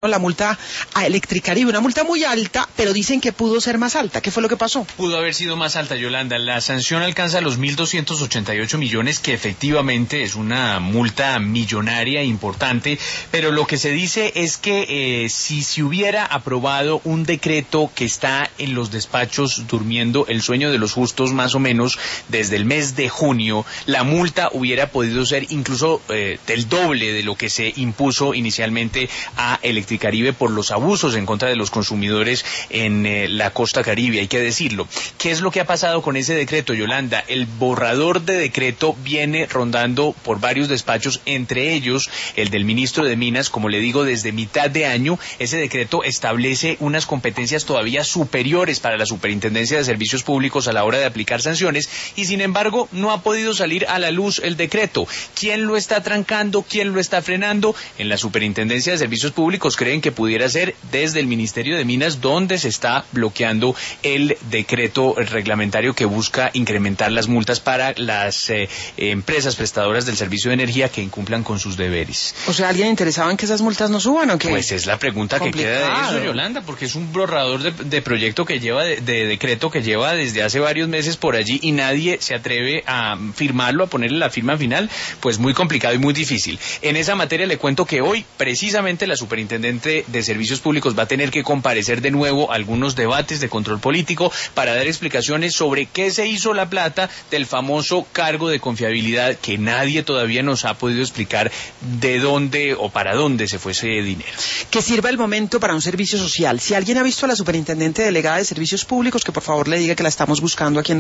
la multa a Electricaribe, una multa muy alta, pero dicen que pudo ser más alta. ¿Qué fue lo que pasó? Pudo haber sido más alta, Yolanda. La sanción alcanza los 1.288 millones, que efectivamente es una multa millonaria importante, pero lo que se dice es que si se hubiera aprobado un decreto que está en los despachos durmiendo el sueño de los justos más o menos desde el mes de junio, la multa hubiera podido ser incluso del doble de lo que se impuso inicialmente a Electricaribe por los abusos en contra de los consumidores en la costa caribe, hay que decirlo. ¿Qué es lo que ha pasado con ese decreto, Yolanda? El borrador de decreto viene rondando por varios despachos, entre ellos el del ministro de Minas, como le digo, desde mitad de año. Ese decreto establece unas competencias todavía superiores para la Superintendencia de Servicios Públicos a la hora de aplicar sanciones y, sin embargo, no ha podido salir a la luz el decreto. ¿Quién lo está trancando? ¿Quién lo está frenando? En la Superintendencia de Servicios Públicos creen que pudiera ser desde el Ministerio de Minas, donde se está bloqueando el decreto reglamentario que busca incrementar las multas para las empresas prestadoras del servicio de energía que incumplan con sus deberes. O sea, ¿alguien interesado en que esas multas no suban o qué? Pues es la pregunta que queda de eso, Yolanda, porque es un borrador de proyecto que lleva, de decreto que lleva desde hace varios meses por allí y nadie se atreve a firmarlo, a ponerle la firma final, pues muy complicado y muy difícil. En esa materia le cuento que hoy, precisamente, la Superintendente de Servicios Públicos va a tener que comparecer de nuevo a algunos debates de control político para dar explicaciones sobre qué se hizo la plata del famoso cargo de confiabilidad que nadie todavía nos ha podido explicar de dónde o para dónde se fue ese dinero. Que sirva el momento para un servicio social. Si alguien ha visto a la Superintendente Delegada de Servicios Públicos, que por favor le diga que la estamos buscando aquí en